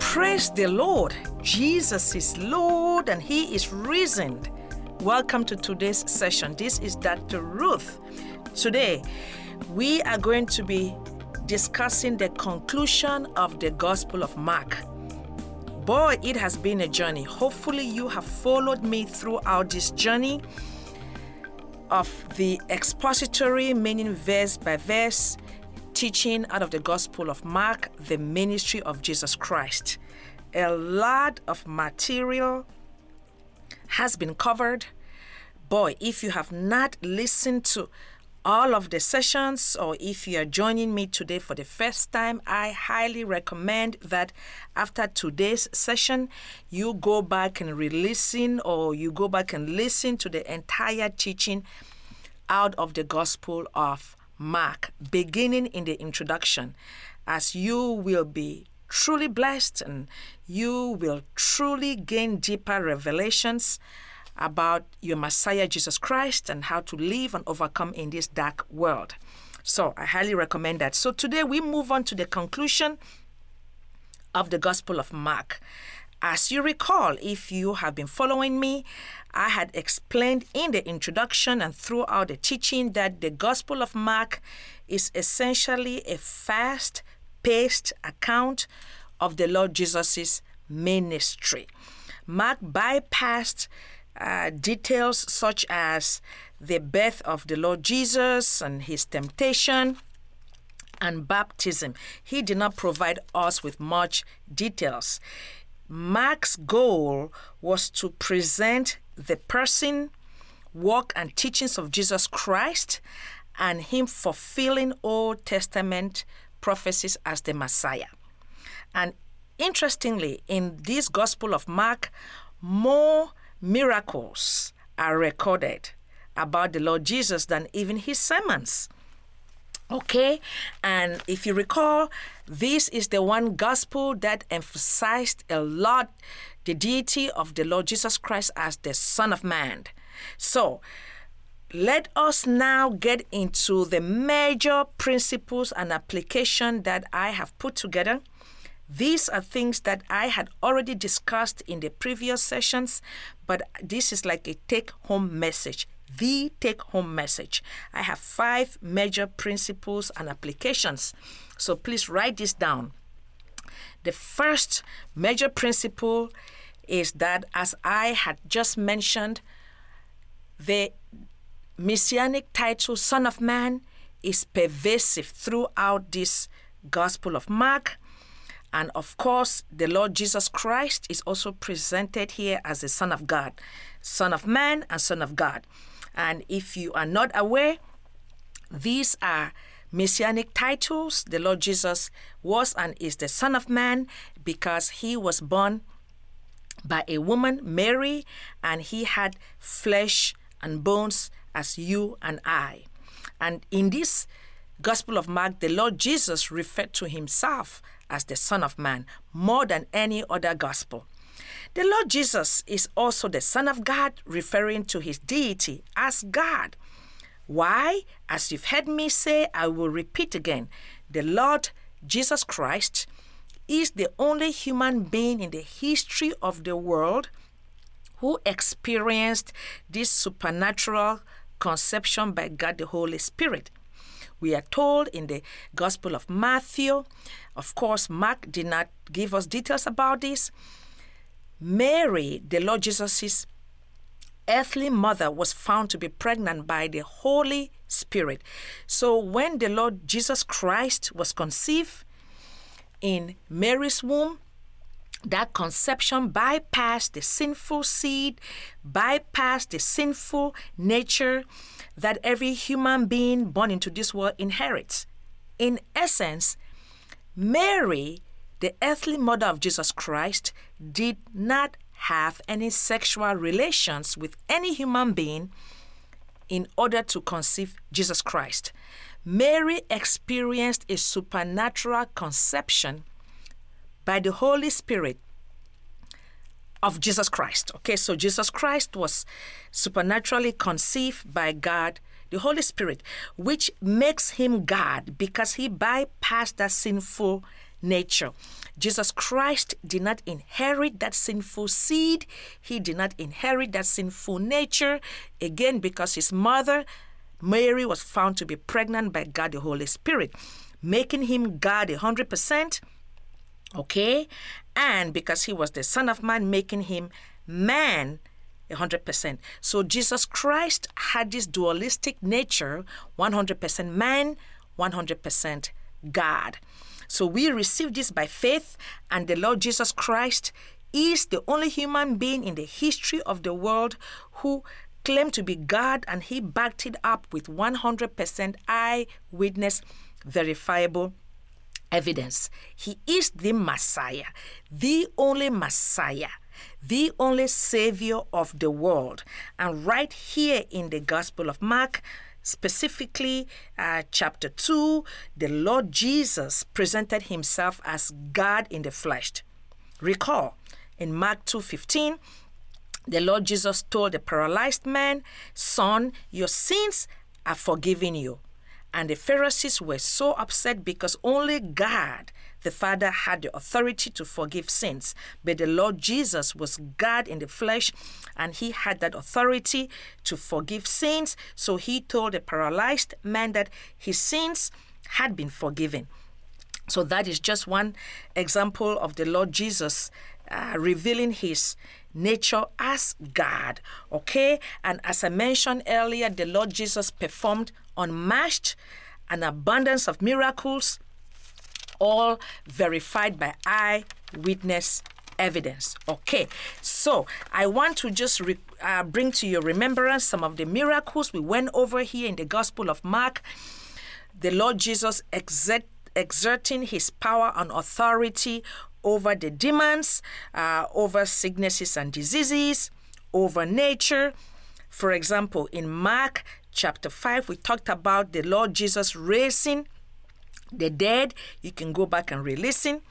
Praise the Lord. Jesus is Lord and He is risen. Welcome to today's session. This is Dr. Ruth. Today, we are going to be discussing the conclusion of the Gospel of Mark. Boy, it has been a journey. Hopefully, you have followed me throughout this journey of the expository, meaning verse by verse, teaching out of the Gospel of Mark, the ministry of Jesus Christ. A lot of material has been covered. Boy, if you have not listened to all of the sessions, or if you are joining me today for the first time, I highly recommend that after today's session, you go back and re-listen, or you go back and listen to the entire teaching out of the Gospel of Mark, beginning in the introduction, as you will be truly blessed and you will truly gain deeper revelations about your Messiah, Jesus Christ, and how to live and overcome in this dark world. So I highly recommend that. So today we move on to the conclusion of the Gospel of Mark. As you recall, if you have been following me, I had explained in the introduction and throughout the teaching that the Gospel of Mark is essentially a fast-paced account of the Lord Jesus' ministry. Mark bypassed details such as the birth of the Lord Jesus and his temptation and baptism. He did not provide us with much details. Mark's goal was to present the person, work, and teachings of Jesus Christ and him fulfilling Old Testament prophecies as the Messiah. And interestingly, in this Gospel of Mark, more miracles are recorded about the Lord Jesus than even his sermons. Okay, and if you recall, this is the one gospel that emphasized a lot the deity of the Lord Jesus Christ as the Son of Man. So, let us now get into the major principles and application that I have put together. These are things that I had already discussed in the previous sessions, but this is like a take-home message. The take-home message. I have 5 major principles and applications. So please write this down. The first major principle is that, as I had just mentioned, the messianic title, Son of Man, is pervasive throughout this Gospel of Mark. And of course, the Lord Jesus Christ is also presented here as the Son of God, Son of Man and Son of God. And if you are not aware, these are messianic titles. The Lord Jesus was and is the Son of Man because he was born by a woman, Mary, and he had flesh and bones as you and I. And in this Gospel of Mark, the Lord Jesus referred to himself as the Son of Man more than any other gospel. The Lord Jesus is also the Son of God, referring to his deity as God. Why? As you've heard me say, I will repeat again. The Lord Jesus Christ is the only human being in the history of the world who experienced this supernatural conception by God the Holy Spirit. We are told in the Gospel of Matthew, of course, Mark did not give us details about this. Mary, the Lord Jesus' earthly mother, was found to be pregnant by the Holy Spirit. So when the Lord Jesus Christ was conceived in Mary's womb, that conception bypassed the sinful seed, bypassed the sinful nature that every human being born into this world inherits. In essence, Mary, the earthly mother of Jesus Christ, did not have any sexual relations with any human being in order to conceive Jesus Christ. Mary experienced a supernatural conception by the Holy Spirit of Jesus Christ. Okay, so Jesus Christ was supernaturally conceived by God, the Holy Spirit, which makes him God because he bypassed that sinful nature. Jesus Christ did not inherit that sinful seed. He did not inherit that sinful nature. Again, because his mother, Mary, was found to be pregnant by God the Holy Spirit, making him God 100%. Okay? And because he was the Son of Man, making him man 100%. So Jesus Christ had this dualistic nature, 100% man, 100% God. So we receive this by faith, and the Lord Jesus Christ is the only human being in the history of the world who claimed to be God, and he backed it up with 100% eyewitness verifiable evidence. He is the Messiah, the only Messiah, the only Savior of the world. And right here in the Gospel of Mark, specifically chapter 2, the Lord Jesus presented himself as God in the flesh. Recall, in Mark 2:15, the Lord Jesus told the paralyzed man, "Son, your sins are forgiven you." And the Pharisees were so upset because only God, the Father, had the authority to forgive sins. But the Lord Jesus was God in the flesh, and he had that authority to forgive sins. So he told the paralyzed man that his sins had been forgiven. So that is just one example of the Lord Jesus revealing his nature as God. Okay? And as I mentioned earlier, the Lord Jesus performed unmatched an abundance of miracles, all verified by eyewitness evidence. Okay, so I want to just bring to your remembrance some of the miracles we went over here in the Gospel of Mark. The Lord Jesus exerting his power and authority over the demons, over sicknesses and diseases, over nature. For example, in Mark chapter 5, we talked about the Lord Jesus raising the dead. You can go back and re-listen.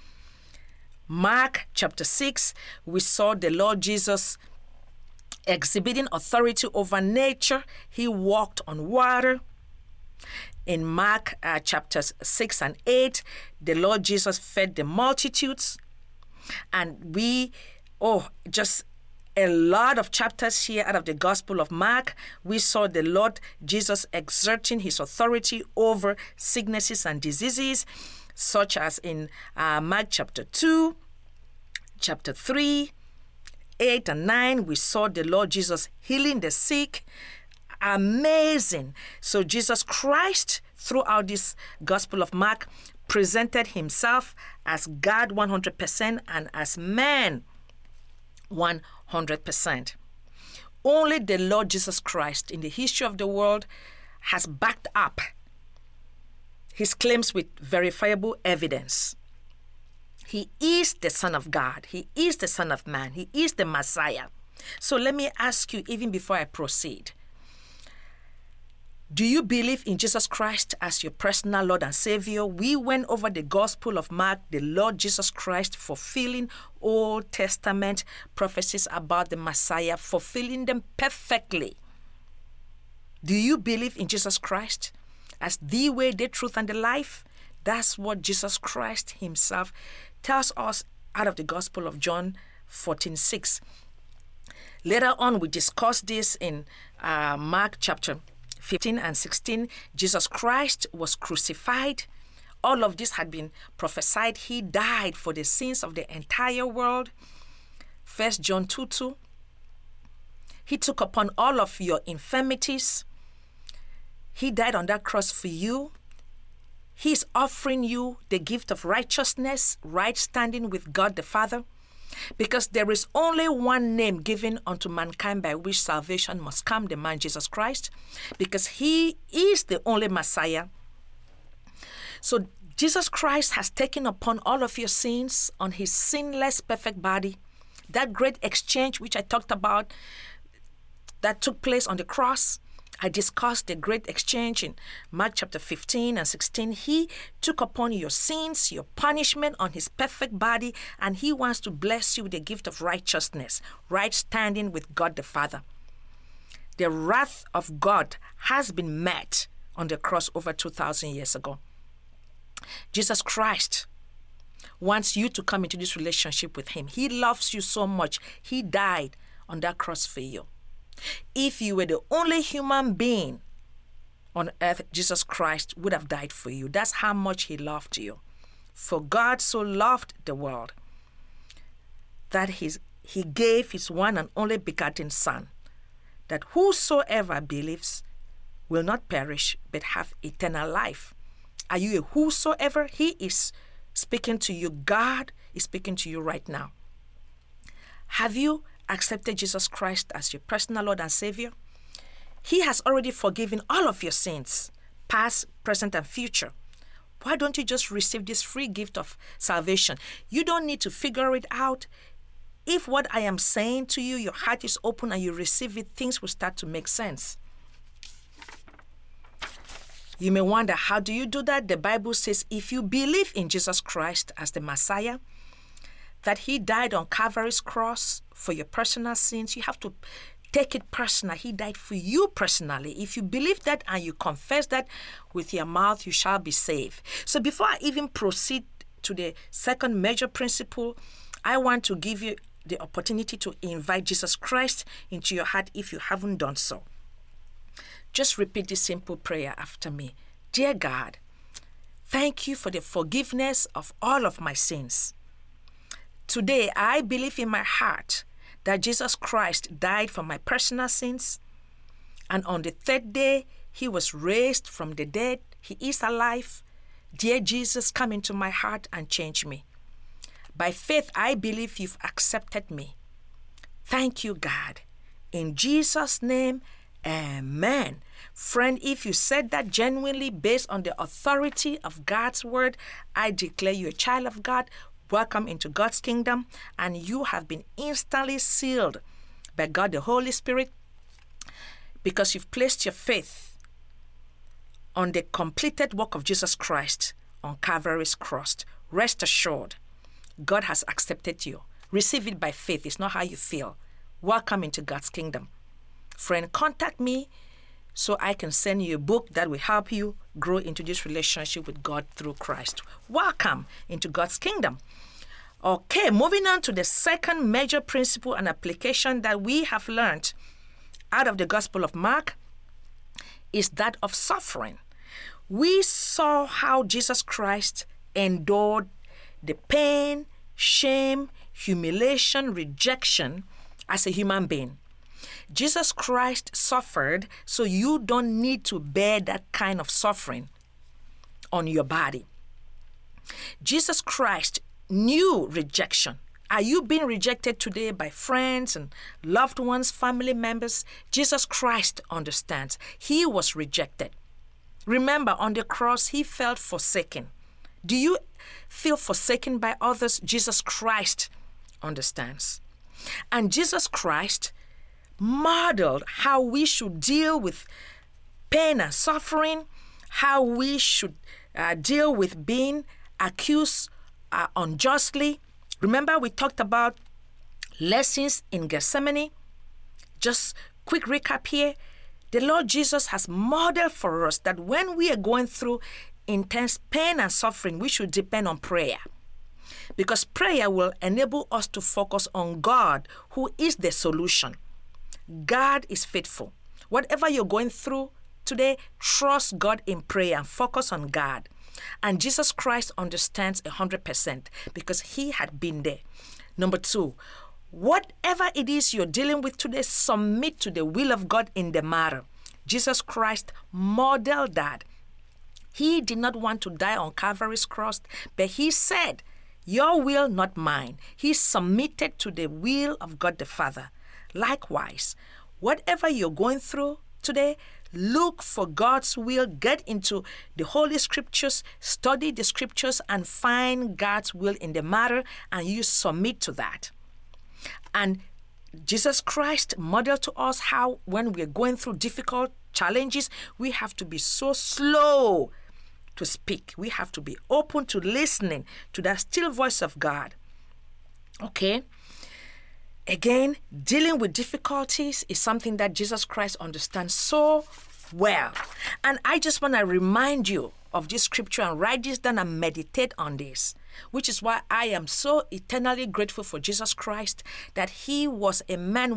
Mark chapter 6, we saw the Lord Jesus exhibiting authority over nature. He walked on water. In Mark chapters 6 and 8, the Lord Jesus fed the multitudes. And just a lot of chapters here out of the Gospel of Mark, we saw the Lord Jesus exerting his authority over sicknesses and diseases, such as in Mark chapter 2, chapter 3, 8 and 9, we saw the Lord Jesus healing the sick. Amazing. So Jesus Christ, throughout this Gospel of Mark, presented himself as God 100% and as man 100%. Only the Lord Jesus Christ in the history of the world has backed up his claims with verifiable evidence. He is the Son of God. He is the Son of Man. He is the Messiah. So let me ask you, even before I proceed, do you believe in Jesus Christ as your personal Lord and Savior? We went over the Gospel of Mark, the Lord Jesus Christ fulfilling Old Testament prophecies about the Messiah, fulfilling them perfectly. Do you believe in Jesus Christ as the way, the truth, and the life? That's what Jesus Christ himself tells us out of the Gospel of John 14:6. Later on, we discussed this in Mark chapter 15 and 16. Jesus Christ was crucified. All of this had been prophesied. He died for the sins of the entire world. 1 John 2:2. He took upon all of your infirmities. He died on that cross for you. He's offering you the gift of righteousness, right standing with God the Father, because there is only one name given unto mankind by which salvation must come, the man Jesus Christ, because he is the only Messiah. So Jesus Christ has taken upon all of your sins on his sinless, perfect body. That great exchange which I talked about that took place on the cross, I discussed the great exchange in Mark chapter 15 and 16. He took upon your sins, your punishment on his perfect body, and he wants to bless you with the gift of righteousness, right standing with God the Father. The wrath of God has been met on the cross over 2,000 years ago. Jesus Christ wants you to come into this relationship with him. He loves you so much. He died on that cross for you. If you were the only human being on earth, Jesus Christ would have died for you. That's how much he loved you. For God so loved the world that he gave his one and only begotten Son, that whosoever believes will not perish but have eternal life. Are you a whosoever? He is speaking to you. God is speaking to you right now. Have you accepted Jesus Christ as your personal Lord and Savior? He has already forgiven all of your sins, past, present, and future. Why don't you just receive this free gift of salvation? You don't need to figure it out. If what I am saying to you, your heart is open and you receive it, things will start to make sense. You may wonder, how do you do that? The Bible says if you believe in Jesus Christ as the Messiah, that he died on Calvary's cross for your personal sins, you have to take it personal. He died for you personally. If you believe that and you confess that with your mouth, you shall be saved. So before I even proceed to the second major principle, I want to give you the opportunity to invite Jesus Christ into your heart if you haven't done so. Just repeat this simple prayer after me. Dear God, thank you for the forgiveness of all of my sins. Today, I believe in my heart that Jesus Christ died for my personal sins, and on the third day, he was raised from the dead. He is alive. Dear Jesus, come into my heart and change me. By faith, I believe you've accepted me. Thank you, God. In Jesus' name, amen. Friend, if you said that genuinely based on the authority of God's word, I declare you a child of God. Welcome into God's kingdom, and you have been instantly sealed by God the Holy Spirit because you've placed your faith on the completed work of Jesus Christ on Calvary's cross. Rest assured, God has accepted you. Receive it by faith. It's not how you feel. Welcome into God's kingdom. Friend, contact me so I can send you a book that will help you grow into this relationship with God through Christ. Welcome into God's kingdom. Okay, moving on to the second major principle and application that we have learned out of the Gospel of Mark is that of suffering. We saw how Jesus Christ endured the pain, shame, humiliation, rejection as a human being. Jesus Christ suffered, so you don't need to bear that kind of suffering on your body. Jesus Christ knew rejection. Are you being rejected today by friends and loved ones, family members? Jesus Christ understands. He was rejected. Remember, on the cross, he felt forsaken. Do you feel forsaken by others? Jesus Christ understands. And Jesus Christ modeled how we should deal with pain and suffering, how we should deal with being accused unjustly. Remember, we talked about lessons in Gethsemane. Just quick recap here. The Lord Jesus has modeled for us that when we are going through intense pain and suffering, we should depend on prayer. Because prayer will enable us to focus on God, who is the solution. God is faithful. Whatever you're going through today, trust God in prayer and focus on God. And Jesus Christ understands 100% because he had been there. Number 2, whatever it is you're dealing with today, submit to the will of God in the matter. Jesus Christ modeled that. He did not want to die on Calvary's cross, but he said, your will, not mine. He submitted to the will of God the Father. Likewise, whatever you're going through today, look for God's will. Get into the Holy Scriptures, study the Scriptures, and find God's will in the matter, and you submit to that. And Jesus Christ modeled to us how when we're going through difficult challenges, we have to be so slow to speak. We have to be open to listening to that still voice of God. Okay? Again, dealing with difficulties is something that Jesus Christ understands so well. And I just want to remind you of this scripture and write this down and meditate on this. which is why I am so eternally grateful for Jesus Christ, that he was a man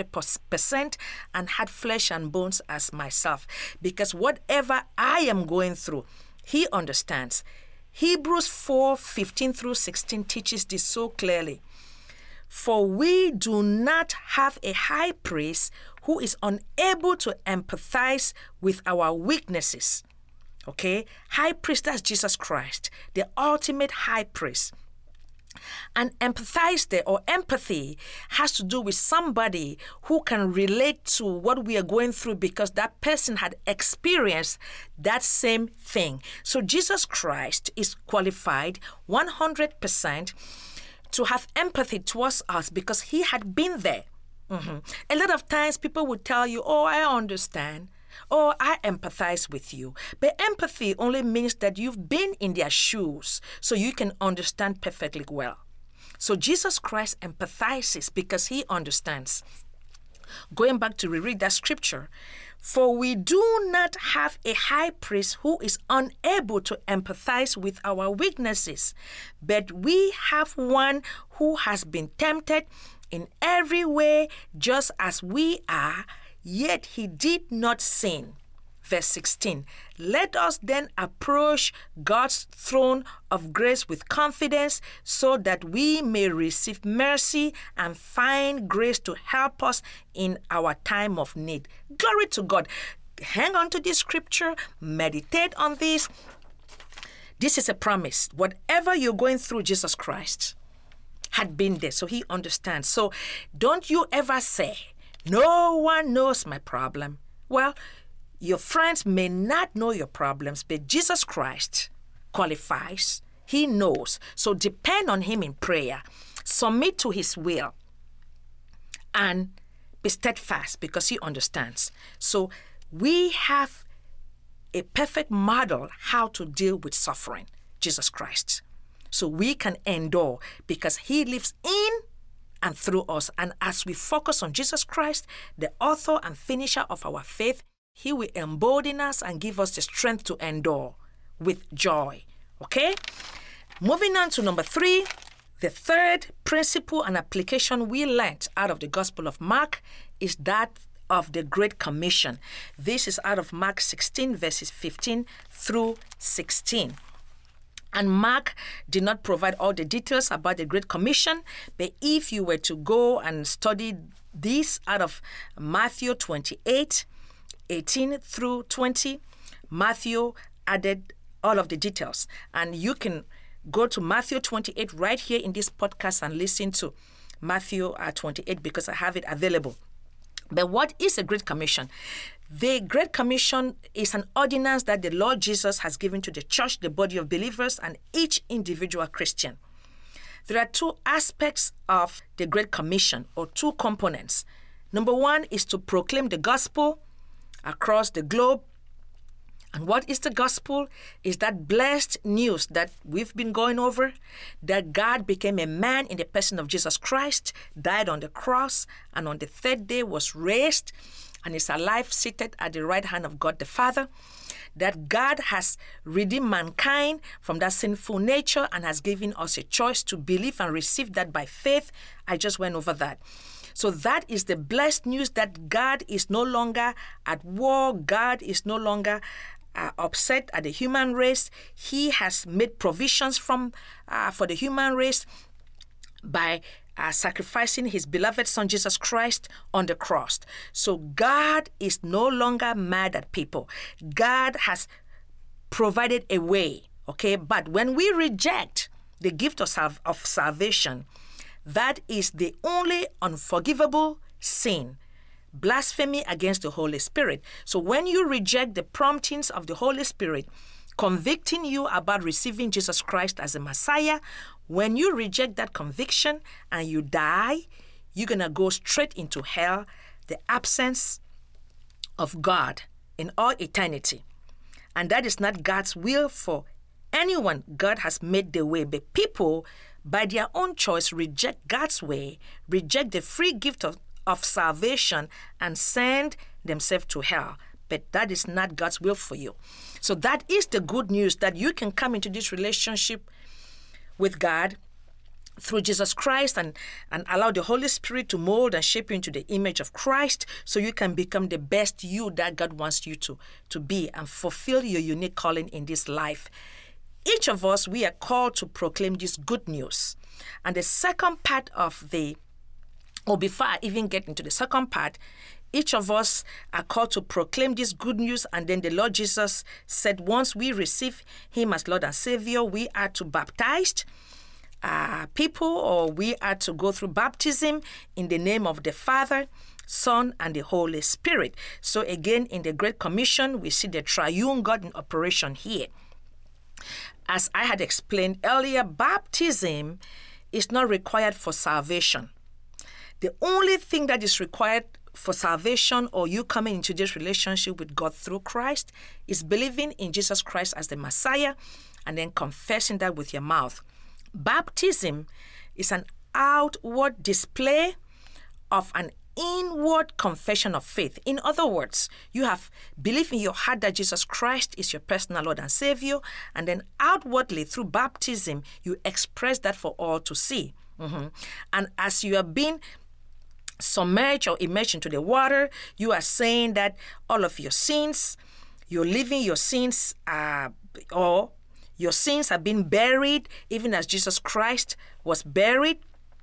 100% and had flesh and bones as myself. Because whatever I am going through, he understands. Hebrews 4:15 through 16 teaches this so clearly. For we do not have a high priest who is unable to empathize with our weaknesses. Okay? High priest, that's Jesus Christ, the ultimate high priest. And empathize there, or empathy, has to do with somebody who can relate to what we are going through because that person had experienced that same thing. So Jesus Christ is qualified 100% to have empathy towards us because he had been there. A lot of times people would tell you, oh, I understand. Oh, I empathize with you. But empathy only means that you've been in their shoes so you can understand perfectly well. So Jesus Christ empathizes because he understands. Going back to reread that scripture, for we do not have a high priest who is unable to empathize with our weaknesses, but we have one who has been tempted in every way just as we are, yet he did not sin. Verse 16, let us then approach God's throne of grace with confidence so that we may receive mercy and find grace to help us in our time of need. Glory to God. Hang on to this scripture, meditate on this. This is a promise. Whatever you're going through, Jesus Christ had been there, so he understands. So don't you ever say, no one knows my problem. Well, your friends may not know your problems, but Jesus Christ qualifies. He knows. So depend on him in prayer. Submit to his will. And be steadfast because he understands. So we have a perfect model how to deal with suffering, Jesus Christ. So we can endure because he lives in and through us. And as we focus on Jesus Christ, the author and finisher of our faith, he will embolden us and give us the strength to endure with joy. Okay? Moving on to number 3, the third principle and application we learned out of the Gospel of Mark is that of the Great Commission. This is out of Mark 16, verses 15 through 16. And Mark did not provide all the details about the Great Commission, but if you were to go and study this out of Matthew 28, 18 through 20, Matthew added all of the details. And you can go to Matthew 28 right here in this podcast and listen to Matthew 28 because I have it available. But what is a Great Commission? The Great Commission is an ordinance that the Lord Jesus has given to the church, the body of believers, and each individual Christian. There are 2 aspects of the Great Commission, or 2 components. Number 1 is to proclaim the gospel across the globe. And what is the gospel? Is that blessed news that we've been going over, that God became a man in the person of Jesus Christ, died on the cross, and on the 3rd day was raised, and is alive, seated at the right hand of God the Father, that God has redeemed mankind from that sinful nature and has given us a choice to believe and receive that by faith. I just went over that. So that is the blessed news that God is no longer at war. God is no longer upset at the human race. He has made provisions for the human race by sacrificing his beloved Son, Jesus Christ, on the cross. So God is no longer mad at people. God has provided a way, okay? But when we reject the gift of salvation, that is the only unforgivable sin, blasphemy against the Holy Spirit. So when you reject the promptings of the Holy Spirit, convicting you about receiving Jesus Christ as a Messiah, when you reject that conviction and you die, you're going to go straight into hell, the absence of God in all eternity. And that is not God's will for anyone. God has made the way, but people, by their own choice, reject God's way, reject the free gift of salvation, and send themselves to hell. But that is not God's will for you. So that is the good news, that you can come into this relationship with God through Jesus Christ and allow the Holy Spirit to mold and shape you into the image of Christ so you can become the best you that God wants you to be and fulfill your unique calling in this life. Each of us, we are called to proclaim this good news. And the second part before I even get into the second part, each of us are called to proclaim this good news. And then the Lord Jesus said once we receive him as Lord and Savior, we are to baptize people, or we are to go through baptism in the name of the Father, Son, and the Holy Spirit. So again, in the Great Commission, we see the triune God in operation here. As I had explained earlier, baptism is not required for salvation. The only thing that is required for salvation or you coming into this relationship with God through Christ is believing in Jesus Christ as the Messiah and then confessing that with your mouth. Baptism is an outward display of an inward confession of faith. In other words, you have believed in your heart that Jesus Christ is your personal Lord and Savior, and then outwardly through baptism, you express that for all to see. And as you are being submerged or immersed into the water, you are saying that all of your sins, you're leaving your sins, or your sins have been buried, even as Jesus Christ was buried.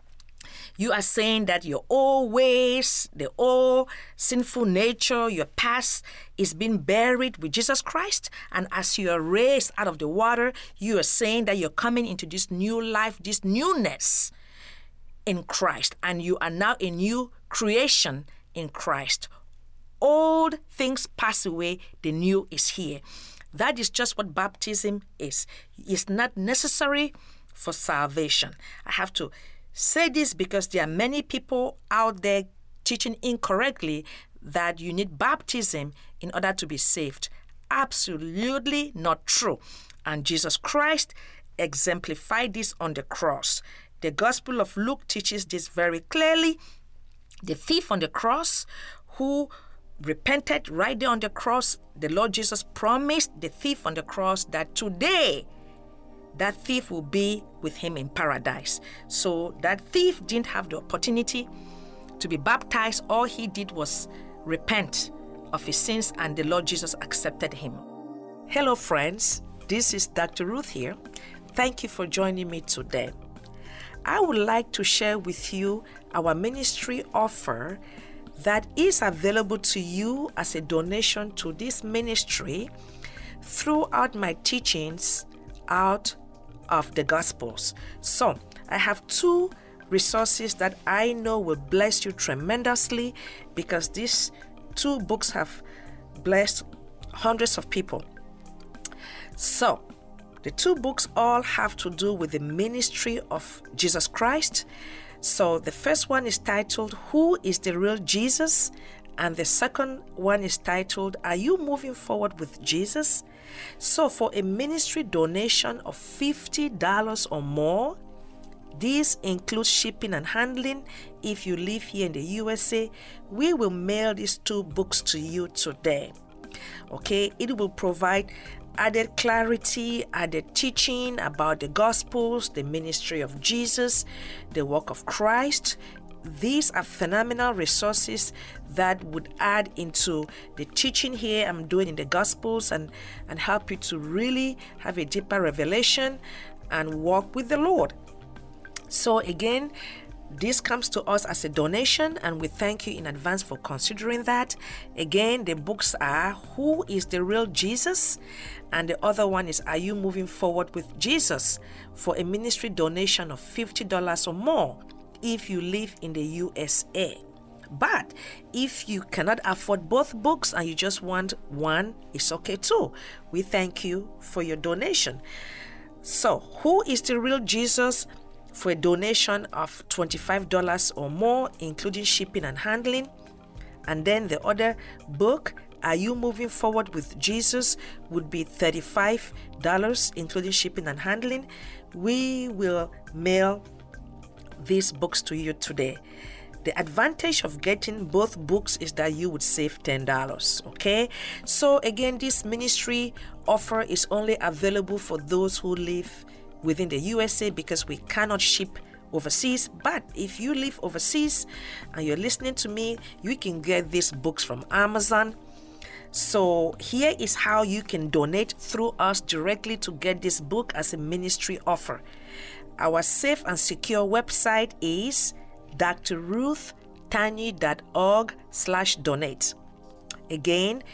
You are saying that your old ways, the old sinful nature, your past is being buried with Jesus Christ. And as you are raised out of the water, you are saying that you're coming into this new life, this newness in Christ. And you are now a new creation in Christ. Old things pass away, the new is here. That is just what baptism is. It's not necessary for salvation. I have to say this because there are many people out there teaching incorrectly that you need baptism in order to be saved. Absolutely not true. And Jesus Christ exemplified this on the cross. The Gospel of Luke teaches this very clearly. The thief on the cross who repented right there on the cross, the Lord Jesus promised the thief on the cross that today that thief will be with him in paradise. So that thief didn't have the opportunity to be baptized. All he did was repent of his sins, and the Lord Jesus accepted him. Hello, friends. This is Dr. Ruth here. Thank you for joining me today. I would like to share with you our ministry offer that is available to you as a donation to this ministry throughout my teachings out of the Gospels. So I have two resources that I know will bless you tremendously, because these two books have blessed hundreds of people. So the two books all have to do with the ministry of Jesus Christ. So the first one is titled, Who is the Real Jesus? And the second one is titled, Are You Moving Forward with Jesus? So for a ministry donation of $50 or more, this includes shipping and handling. If you live here in the USA, we will mail these two books to you today. Okay, it will provide added clarity, added teaching about the Gospels, the ministry of Jesus, the work of Christ. These are phenomenal resources that would add into the teaching here I'm doing in the Gospels and help you to really have a deeper revelation and walk with the Lord. So again, this comes to us as a donation, and we thank you in advance for considering that. Again, the books are Who is the Real Jesus? And the other one is Are You Moving Forward with Jesus? For a ministry donation of $50 or more if you live in the USA. But if you cannot afford both books and you just want one, it's okay too. We thank you for your donation. So, Who is the Real Jesus? For a donation of $25 or more, including shipping and handling. And then the other book, Are You Moving Forward with Jesus? Would be $35, including shipping and handling. We will mail these books to you today. The advantage of getting both books is that you would save $10, okay? So again, this ministry offer is only available for those who live within the USA because we cannot ship overseas. But if you live overseas and you're listening to me, you can get these books from Amazon. So here is how you can donate through us directly to get this book as a ministry offer. Our safe and secure website is drruthtanyi.org/donate. Again,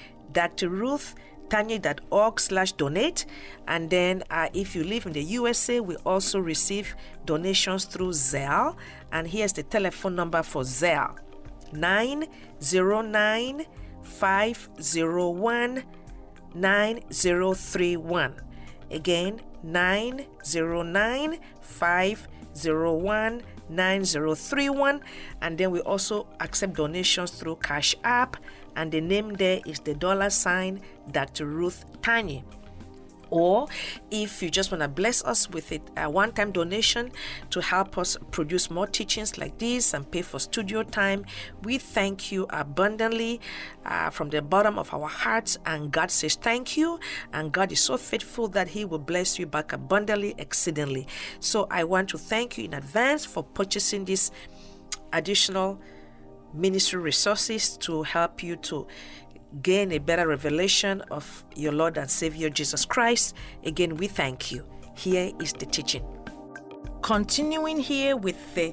drruthtanyi.org/donate. And then if you live in the USA, we also receive donations through Zelle. And here's the telephone number for Zelle: 909-501-9031. Again, 909-501-9031. And then we also accept donations through Cash App, and the name there is the $ Dr. Ruth Tanyi. Or if you just want to bless us with a one-time donation to help us produce more teachings like this and pay for studio time, we thank you abundantly from the bottom of our hearts. And God says thank you. And God is so faithful that He will bless you back abundantly, exceedingly. So I want to thank you in advance for purchasing these additional ministry resources to help you to gain a better revelation of your Lord and Savior Jesus Christ. Again, we thank you. Here is the teaching. Continuing here with the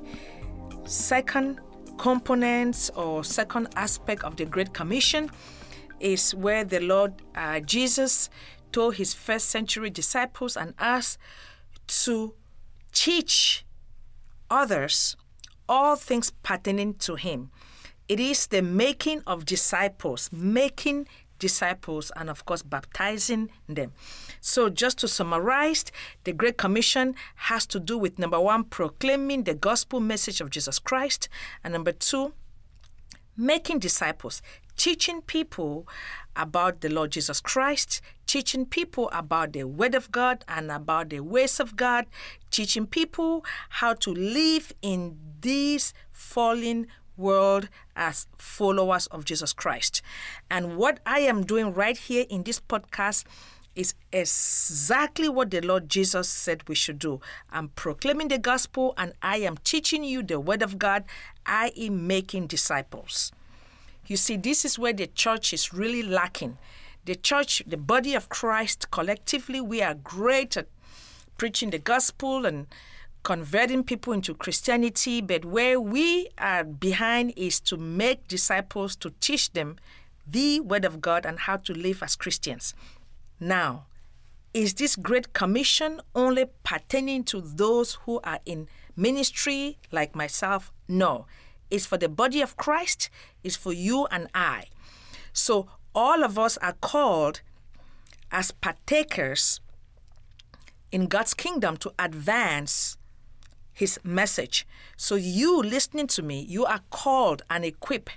second component or second aspect of the Great Commission is where the Lord Jesus told His first century disciples and us to teach others all things pertaining to Him. It is the making of disciples, and of course baptizing them. So just to summarize, the Great Commission has to do with, number one, proclaiming the gospel message of Jesus Christ, and number two, making disciples, teaching people about the Lord Jesus Christ, teaching people about the Word of God and about the ways of God, teaching people how to live in this fallen world as followers of Jesus Christ. And what I am doing right here in this podcast is exactly what the Lord Jesus said we should do. I'm proclaiming the gospel and I am teaching you the Word of God. I am making disciples. You see, this is where the church is really lacking. The church, the body of Christ, collectively, we are great at preaching the gospel and converting people into Christianity, but where we are behind is to make disciples, to teach them the Word of God and how to live as Christians. Now, is this Great Commission only pertaining to those who are in ministry like myself? No. It's for the body of Christ. It's for you and I. So all of us are called as partakers in God's kingdom to advance His message. So you listening to me, you are called and equipped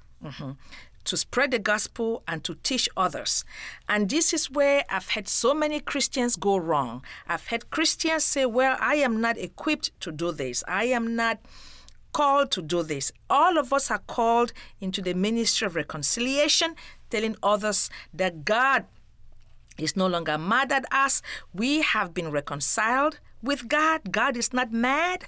to spread the gospel and to teach others. And this is where I've had so many Christians go wrong. I've had Christians say, well, I am not equipped to do this. I am not called to do this. All of us are called into the ministry of reconciliation, telling others that God is no longer mad at us. We have been reconciled with God. God is not mad.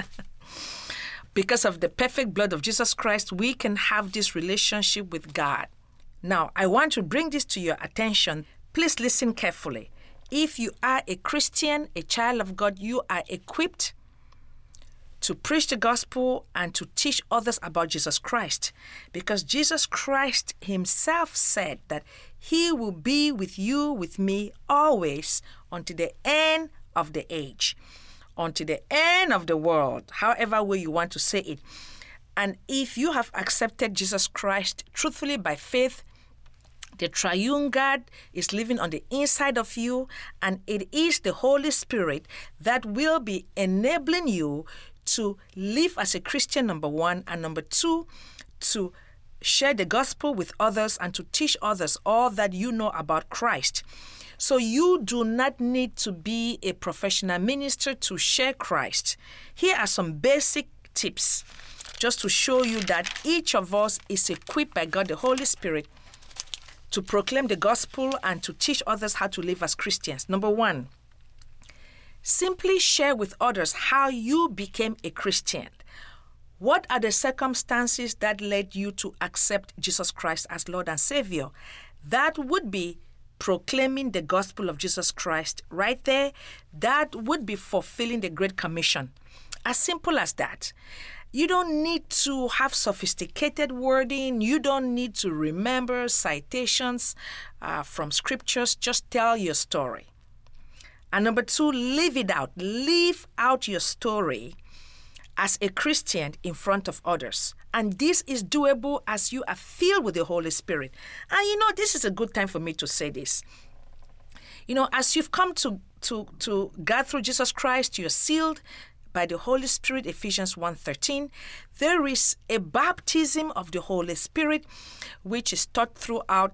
Because of the perfect blood of Jesus Christ, we can have this relationship with God. Now, I want to bring this to your attention. Please listen carefully. If you are a Christian, a child of God, you are equipped to preach the gospel and to teach others about Jesus Christ. Because Jesus Christ Himself said that He will be with you, with me, always until the end of the age, until the end of the world, however way you want to say it. And if you have accepted Jesus Christ truthfully by faith, the triune God is living on the inside of you, and it is the Holy Spirit that will be enabling you to live as a Christian, number one, and number two, to share the gospel with others and to teach others all that you know about Christ. So you do not need to be a professional minister to share Christ. Here are some basic tips just to show you that each of us is equipped by God the Holy Spirit to proclaim the gospel and to teach others how to live as Christians. Number one, Simply share with others how you became a Christian. What are the circumstances that led you to accept Jesus Christ as Lord and Savior? That would be proclaiming the gospel of Jesus Christ right there. That would be fulfilling the Great Commission. As simple as that. You don't need to have sophisticated wording. You don't need to remember citations from scriptures. Just tell your story. And number 2, live it out. Live out your story as a Christian in front of others. And this is doable as you are filled with the Holy Spirit. And this is a good time for me to say this. As you've come to God through Jesus Christ, you're sealed by the Holy Spirit, Ephesians 1:13. There is a baptism of the Holy Spirit, which is taught throughout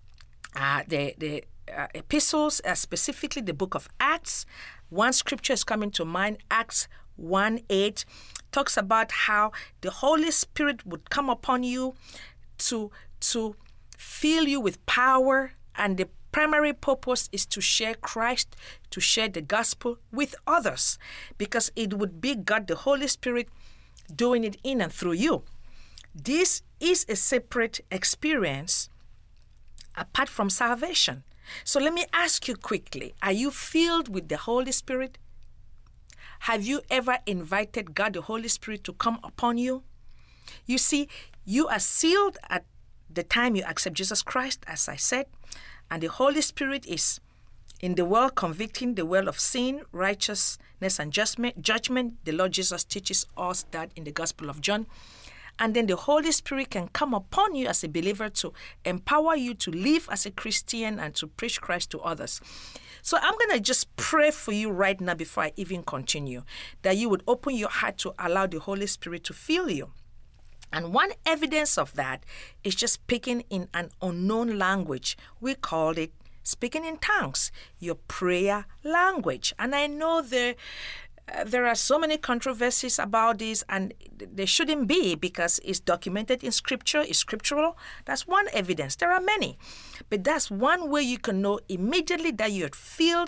the epistles, specifically the book of Acts. One scripture is coming to mind, Acts 1:8, talks about how the Holy Spirit would come upon you to fill you with power, and the primary purpose is to share Christ, to share the gospel with others, because it would be God, the Holy Spirit, doing it in and through you. This is a separate experience apart from salvation. So let me ask you quickly, are you filled with the Holy Spirit? Have you ever invited God, the Holy Spirit, to come upon you? You see, you are sealed at the time you accept Jesus Christ, as I said, and the Holy Spirit is in the world convicting the world of sin, righteousness, and judgment. The Lord Jesus teaches us that in the Gospel of John. And then the Holy Spirit can come upon you as a believer to empower you to live as a Christian and to preach Christ to others. So I'm going to just pray for you right now before I even continue, that you would open your heart to allow the Holy Spirit to fill you. And one evidence of that is just speaking in an unknown language. We call it speaking in tongues, your prayer language. And I know there are so many controversies about this, and there shouldn't be, because it's documented in Scripture, it's scriptural. That's one evidence. There are many. But that's one way you can know immediately that you're filled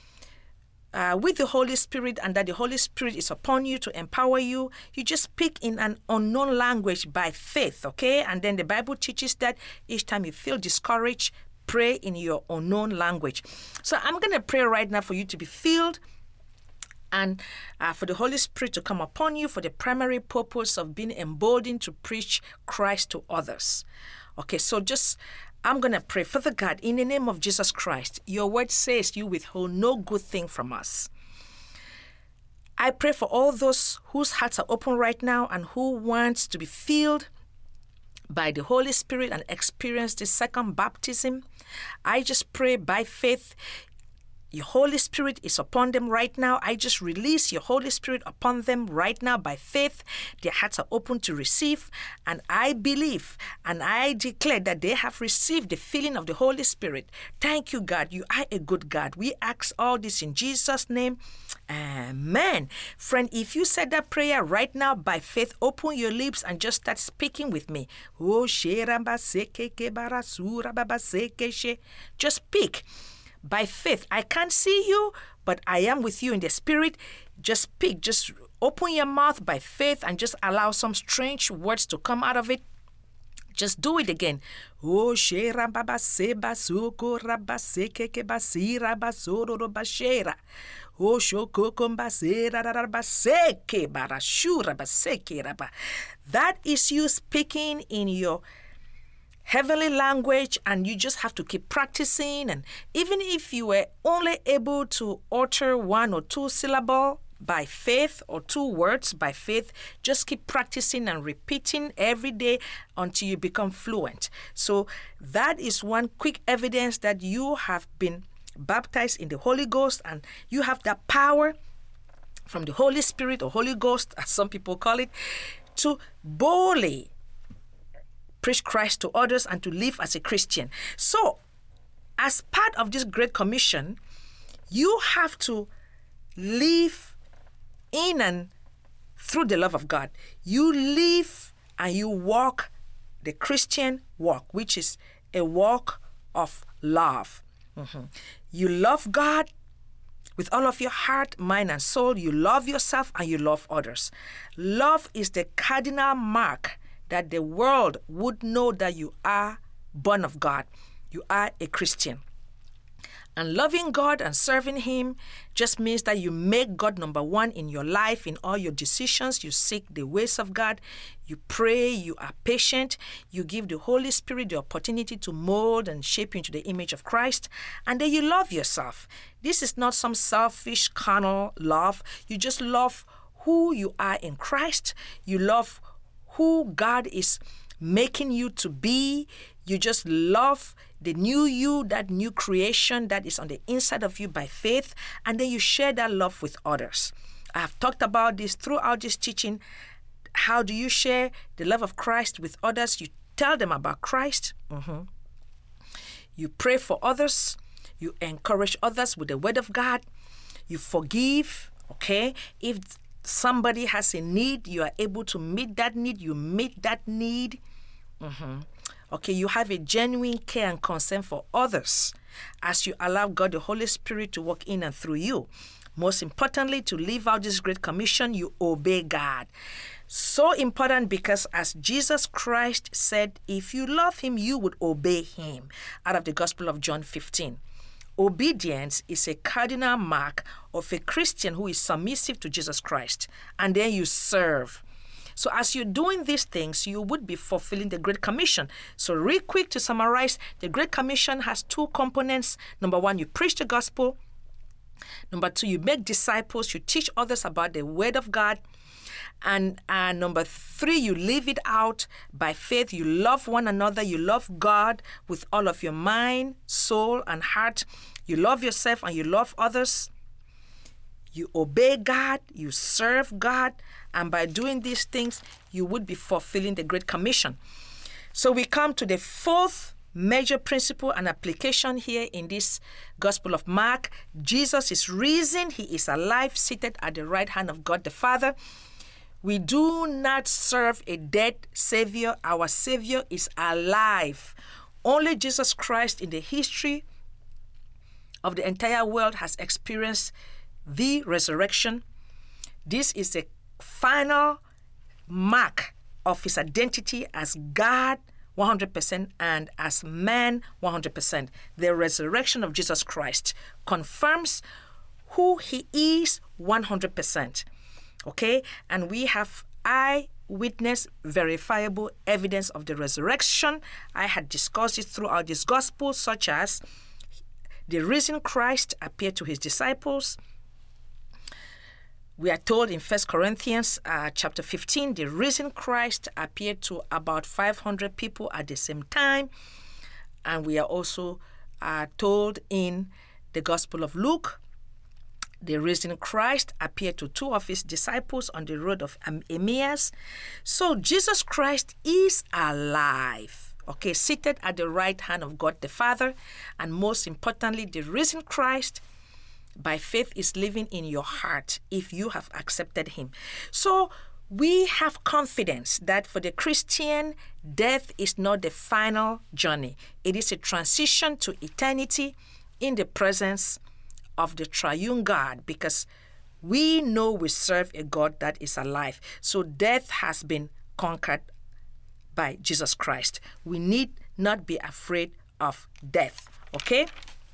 with the Holy Spirit and that the Holy Spirit is upon you to empower you. You just speak in an unknown language by faith, okay? And then the Bible teaches that each time you feel discouraged, pray in your unknown language. So I'm going to pray right now for you to be filled and for the Holy Spirit to come upon you for the primary purpose of being emboldened to preach Christ to others. Okay, so I'm going to pray. Father God, in the name of Jesus Christ, your word says you withhold no good thing from us. I pray for all those whose hearts are open right now and who wants to be filled by the Holy Spirit and experience the second baptism. I just pray by faith, your Holy Spirit is upon them right now. I just release your Holy Spirit upon them right now by faith. Their hearts are open to receive. And I believe and I declare that they have received the filling of the Holy Spirit. Thank you, God. You are a good God. We ask all this in Jesus' name. Amen. Friend, if you said that prayer right now by faith, open your lips and just start speaking with me. Just speak. By faith, I can't see you, but I am with you in the Spirit. Just speak. Just open your mouth by faith and just allow some strange words to come out of it. Just do it again. Oh, shera baba seba suko raba seke basira basoro bashera. Oh, shoko kombasera raba seke barashura baseke raba. That is you speaking in your heavenly language, and you just have to keep practicing. And even if you were only able to utter 1 or 2 syllables by faith or 2 words by faith, just keep practicing and repeating every day until you become fluent. So that is one quick evidence that you have been baptized in the Holy Ghost and you have that power from the Holy Spirit or Holy Ghost, as some people call it, to boldly preach Christ to others and to live as a Christian. So, as part of this Great Commission, you have to live in and through the love of God. You live and you walk the Christian walk, which is a walk of love. You love God With all of your heart, mind, and soul, you love yourself and you love others. Love is the cardinal mark that the world would know that you are born of God. You are a Christian. And loving God and serving Him just means that you make God number one in your life, in all your decisions. You seek the ways of God. You pray. You are patient. You give the Holy Spirit the opportunity to mold and shape you into the image of Christ. And then you love yourself. This is not some selfish, carnal love. You just love who you are in Christ. You love who God is making you to be. You just love the new you, that new creation that is on the inside of you by faith, and then you share that love with others. I have talked about this throughout this teaching. How do you share the love of Christ with others? You tell them about Christ. You pray for others. You encourage others with the word of God. You forgive, okay? If somebody has a need, you are able to meet that need. You meet that need. Okay, you have a genuine care and concern for others as you allow God, the Holy Spirit, to work in and through you. Most importantly, to live out this great commission, you obey God. So important because as Jesus Christ said, if you love Him, you would obey Him, out of the Gospel of John 15. Obedience is a cardinal mark of a Christian who is submissive to Jesus Christ. And then you serve. So as you're doing these things, you would be fulfilling the Great Commission. So real quick to summarize, the Great Commission has two components. Number one, you preach the gospel. Number two, you make disciples. You teach others about the word of God. And number three, you live it out by faith. You love one another. You love God with all of your mind, soul, and heart. You love yourself and you love others. You obey God. You serve God. And by doing these things, you would be fulfilling the Great Commission. So we come to the fourth major principle and application here in this Gospel of Mark. Jesus is risen. He is alive, seated at the right hand of God the Father. We do not serve a dead Savior. Our Savior is alive. Only Jesus Christ in the history of the entire world has experienced the resurrection. This is the final mark of His identity as God 100% and as man 100%. The resurrection of Jesus Christ confirms who He is 100%. Okay? And we have eyewitness, verifiable evidence of the resurrection. I had discussed it throughout this gospel, such as the risen Christ appeared to His disciples. We are told in 1 Corinthians chapter 15, the risen Christ appeared to about 500 people at the same time. And we are also told in the Gospel of Luke, the risen Christ appeared to two of His disciples on the road of Emmaus. So Jesus Christ is alive, okay, seated at the right hand of God the Father. And most importantly, the risen Christ by faith is living in your heart if you have accepted Him. So we have confidence that for the Christian, death is not the final journey. It is a transition to eternity in the presence of the triune God, because we know we serve a God that is alive. So death has been conquered by Jesus Christ. We need not be afraid of death, okay?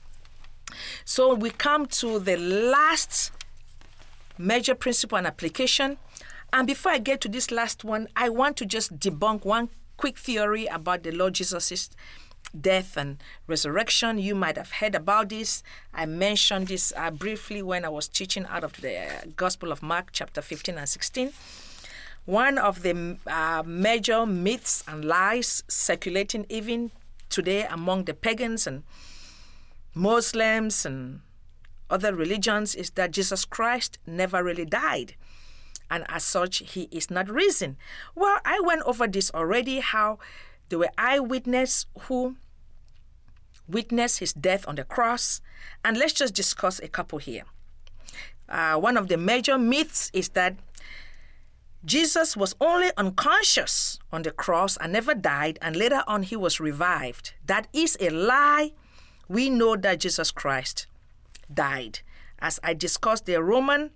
So we come to the last major principle and application. And before I get to this last one, I want to just debunk one quick theory about the Lord Jesus' death and resurrection. You might have heard about this. I mentioned this briefly when I was teaching out of the Gospel of Mark, chapter 15 and 16. One of the major myths and lies circulating even today among the pagans and Muslims and other religions is that Jesus Christ never really died. And as such, He is not risen. Well, I went over this already, how there were eyewitnesses who witnessed His death on the cross. And let's just discuss a couple here. One of the major myths is that Jesus was only unconscious on the cross and never died, and later on He was revived. That is a lie. We know that Jesus Christ died. As I discussed, the Roman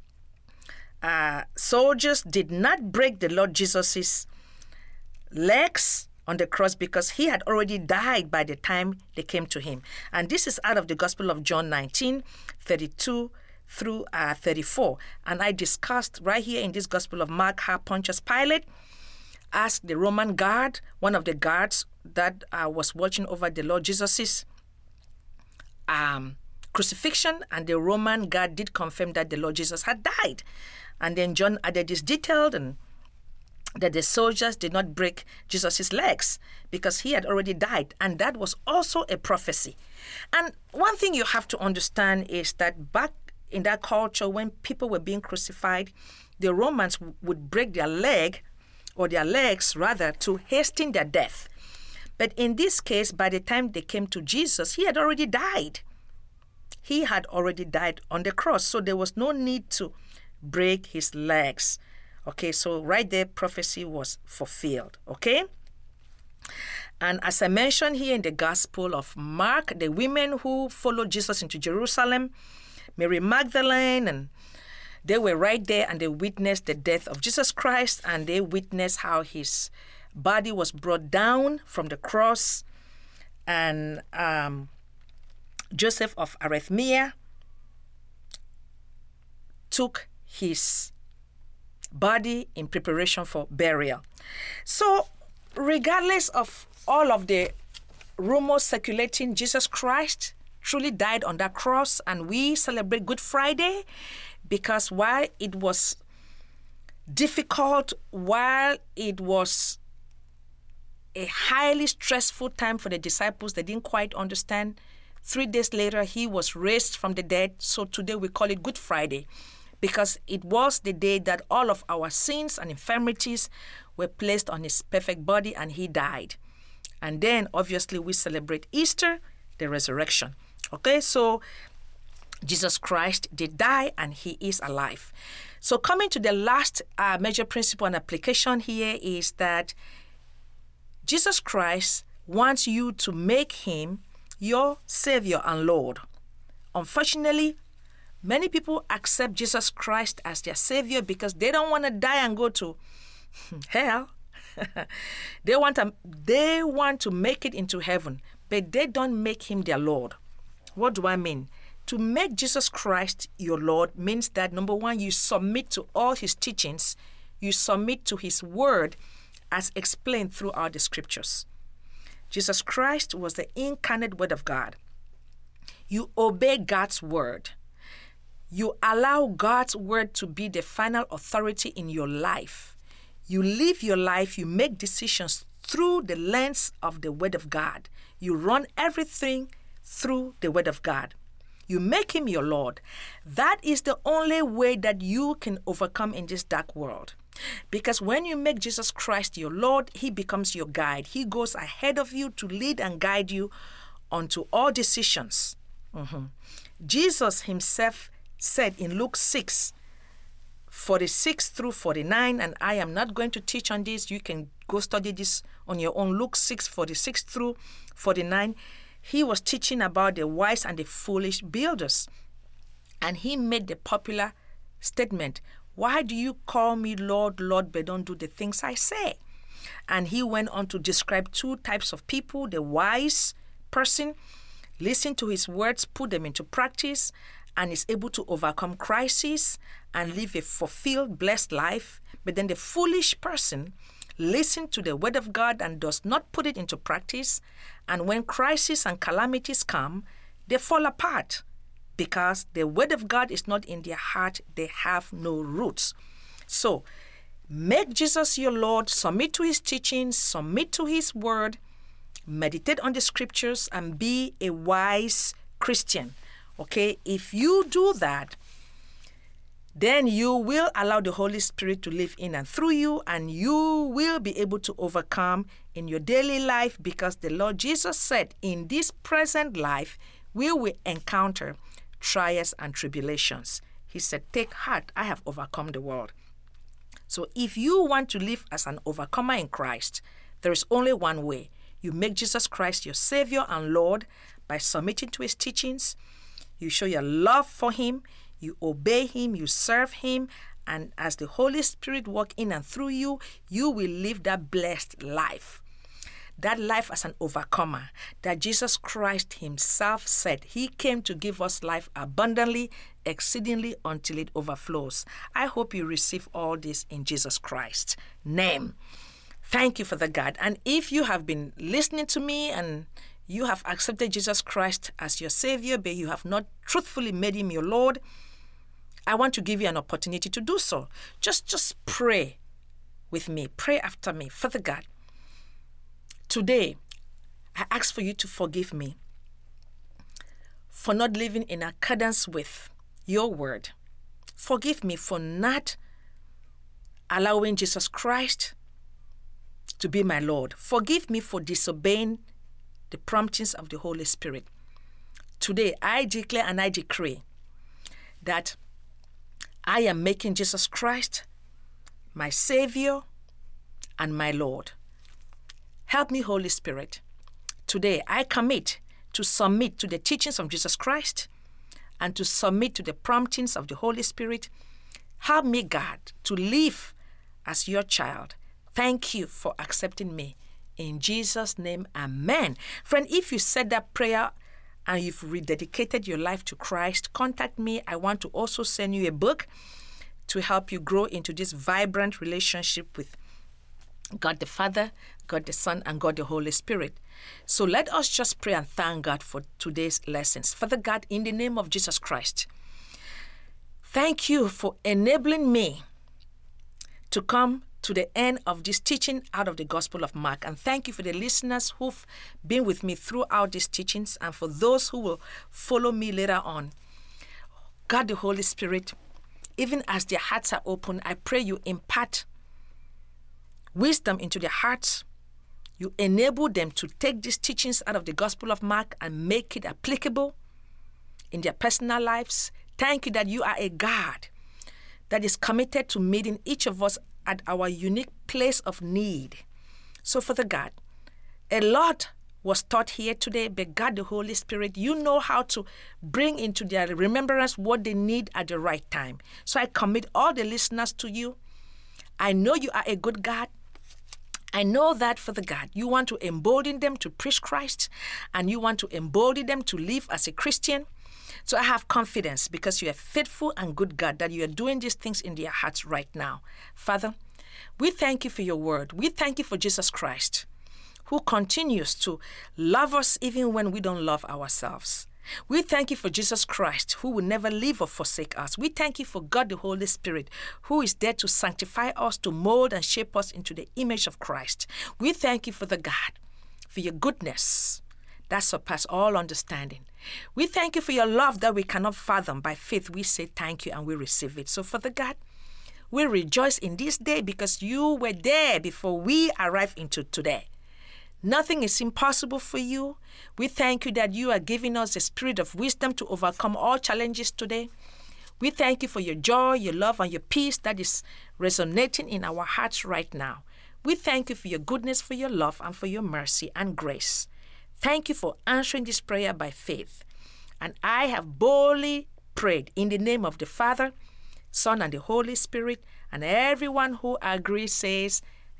soldiers did not break the Lord Jesus' legs on the cross because he had already died by the time they came to him. And this is out of the Gospel of John 19:32 through 34. And I discussed right here in this Gospel of Mark how Pontius Pilate asked the Roman guard, one of the guards that was watching over the Lord Jesus' crucifixion, and the Roman guard did confirm that the Lord Jesus had died. And then John added this detail and that the soldiers did not break Jesus' legs because he had already died. And that was also a prophecy. And one thing you have to understand is that back in that culture, when people were being crucified, the Romans would break their leg, or their legs rather, to hasten their death. But in this case, by the time they came to Jesus, he had already died. He had already died on the cross, so there was no need to break his legs. Okay, so right there, prophecy was fulfilled, okay? And as I mentioned here in the Gospel of Mark, the women who followed Jesus into Jerusalem, Mary Magdalene, and they were right there and they witnessed the death of Jesus Christ, and they witnessed how his body was brought down from the cross. And Joseph of Arimathea took his body in preparation for burial. So regardless of all of the rumors circulating, Jesus Christ truly died on that cross, and we celebrate Good Friday because while it was difficult, while it was a highly stressful time for the disciples, they didn't quite understand. 3 days later, he was raised from the dead. So today we call it Good Friday because it was the day that all of our sins and infirmities were placed on his perfect body and he died. And then obviously we celebrate Easter, the resurrection. Okay, so Jesus Christ did die and he is alive. So coming to the last major principle and application here is that Jesus Christ wants you to make him your Savior and Lord. Unfortunately, many people accept Jesus Christ as their Savior because they don't want to die and go to hell. They want to make it into heaven, but they don't make him their Lord. What do I mean? To make Jesus Christ your Lord means that, number one, you submit to all his teachings, you submit to his word as explained throughout the scriptures. Jesus Christ was the incarnate word of God. You obey God's word. You allow God's word to be the final authority in your life. You live your life, you make decisions through the lens of the word of God. You run everything through the word of God. You make him your Lord. That is the only way that you can overcome in this dark world. Because when you make Jesus Christ your Lord, he becomes your guide. He goes ahead of you to lead and guide you onto all decisions. Jesus himself said in Luke 6:46 through 49, and I am not going to teach on this. You can go study this on your own. Luke 6:46 through 49. He was teaching about the wise and the foolish builders. And he made the popular statement, "Why do you call me Lord, Lord, but don't do the things I say?" And he went on to describe two types of people: the wise person, listen to his words, put them into practice, and is able to overcome crises and live a fulfilled, blessed life. But then the foolish person listens to the word of God and does not put it into practice. And when crises and calamities come, they fall apart because the word of God is not in their heart. They have no roots. So make Jesus your Lord, submit to his teachings, submit to his word, meditate on the scriptures, and be a wise Christian. Okay, if you do that, then you will allow the Holy Spirit to live in and through you, and you will be able to overcome in your daily life, because the Lord Jesus said, in this present life, we will encounter trials and tribulations. He said, take heart, I have overcome the world. So if you want to live as an overcomer in Christ, there is only one way. You make Jesus Christ your Savior and Lord by submitting to his teachings. you show your love for him, you obey him, you serve him, and as the Holy Spirit work in and through you, you will live that blessed life. That life as an overcomer that Jesus Christ himself said he came to give us life abundantly, exceedingly until it overflows. I hope you receive all this in Jesus Christ's name. Thank you for the God. And if you have been listening to me and you have accepted Jesus Christ as your Savior, but you have not truthfully made him your Lord, I want to give you an opportunity to do so. Just pray with me. Pray after me. Father God, today, I ask for you to forgive me for not living in accordance with your word. Forgive me for not allowing Jesus Christ to be my Lord. Forgive me for disobeying the promptings of the Holy Spirit. Today, I declare and I decree that I am making Jesus Christ my Savior and my Lord. Help me, Holy Spirit. Today, I commit to submit to the teachings of Jesus Christ and to submit to the promptings of the Holy Spirit. Help me, God, to live as your child. Thank you for accepting me. In Jesus' name, amen. Friend, if you said that prayer and you've rededicated your life to Christ, contact me. I want to also send you a book to help you grow into this vibrant relationship with God the Father, God the Son, and God the Holy Spirit. So let us just pray and thank God for today's lessons. Father God, in the name of Jesus Christ, thank you for enabling me to come to the end of this teaching out of the Gospel of Mark. And thank you for the listeners who've been with me throughout these teachings and for those who will follow me later on. God the Holy Spirit, even as their hearts are open, I pray you impart wisdom into their hearts. You enable them to take these teachings out of the Gospel of Mark and make it applicable in their personal lives. Thank you that you are a God that is committed to meeting each of us at our unique place of need. So, Father God, a lot was taught here today, but God the Holy Spirit, you know how to bring into their remembrance what they need at the right time. So I commit all the listeners to you. I know you are a good God. I know that, Father God, you want to embolden them to preach Christ, and you want to embolden them to live as a Christian. So I have confidence because you are faithful and good God that you are doing these things in their hearts right now. Father, we thank you for your word. We thank you for Jesus Christ, who continues to love us even when we don't love ourselves. We thank you for Jesus Christ, who will never leave or forsake us. We thank you for God the Holy Spirit, who is there to sanctify us, to mold and shape us into the image of Christ. We thank you for the God, for your goodness that surpasses all understanding. We thank you for your love that we cannot fathom. By faith, we say thank you and we receive it. So, Father God, we rejoice in this day because you were there before we arrived into today. Nothing is impossible for you. We thank you that you are giving us the spirit of wisdom to overcome all challenges today. We thank you for your joy, your love, and your peace that is resonating in our hearts right now. We thank you for your goodness, for your love, and for your mercy and grace. Thank you for answering this prayer by faith. And I have boldly prayed in the name of the Father, Son, and the Holy Spirit, and everyone who agrees says,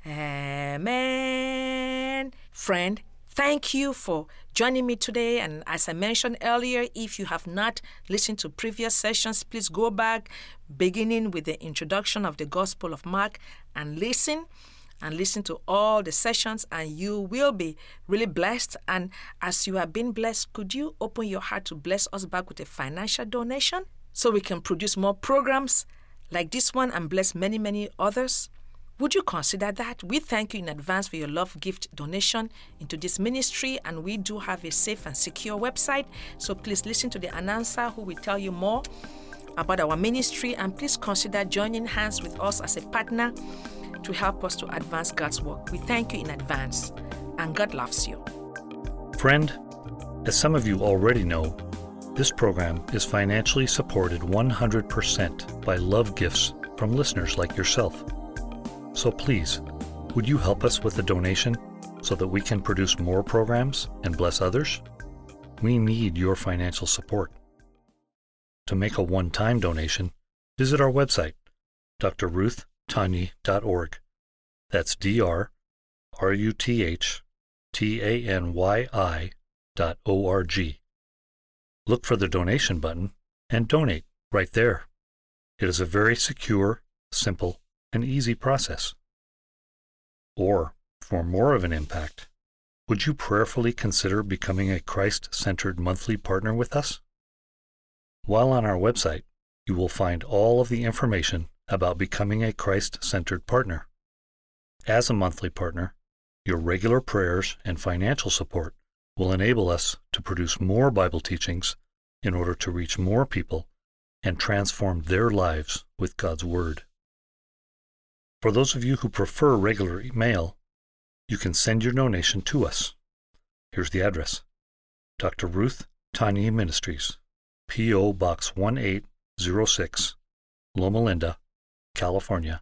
Amen. Friend, thank you for joining me today. And as I mentioned earlier, if you have not listened to previous sessions, please go back, beginning with the introduction of the Gospel of Mark, and listen to all the sessions, and you will be really blessed. And as you have been blessed, could you open your heart to bless us back with a financial donation so we can produce more programs like this one and bless many, many others? Would you consider that? We thank you in advance for your love gift donation into this ministry, and we do have a safe and secure website. So please listen to the announcer who will tell you more about our ministry, and please consider joining hands with us as a partner to help us to advance God's work. We thank you in advance, and God loves you. Friend, as some of you already know, this program is financially supported 100% by love gifts from listeners like yourself. So please, would you help us with a donation so that we can produce more programs and bless others? We need your financial support. To make a one-time donation, visit our website, drruthtanyi.org. That's drruthtanyi.org. Look for the donation button and donate right there. It is a very secure, simple, and easy process. Or, for more of an impact, would you prayerfully consider becoming a Christ-centered monthly partner with us? While on our website, you will find all of the information about becoming a Christ-centered partner. As a monthly partner, your regular prayers and financial support will enable us to produce more Bible teachings in order to reach more people and transform their lives with God's Word. For those of you who prefer regular mail, you can send your donation to us. Here's the address: Dr. Ruth Tanyi Ministries, P.O. Box 1806, Loma Linda, California,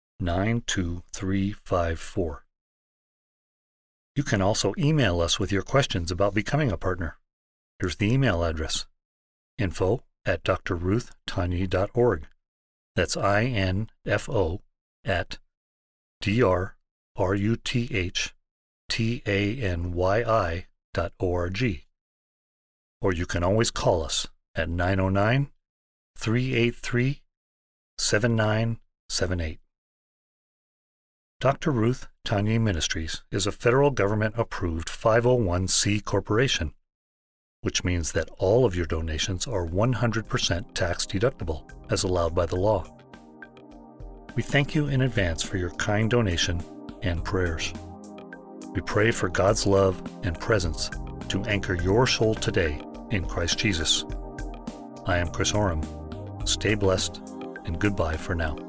92354. You can also email us with your questions about becoming a partner. Here's the email address: info@drruthtanyi.org. That's info@drruthtanyi.org. Or you can always call us at 909-383-7978. Dr. Ruth Tanyi Ministries is a federal government-approved 501c corporation, which means that all of your donations are 100% tax-deductible, as allowed by the law. We thank you in advance for your kind donation and prayers. We pray for God's love and presence to anchor your soul today in Christ Jesus. I am Chris Oram. Stay blessed, and goodbye for now.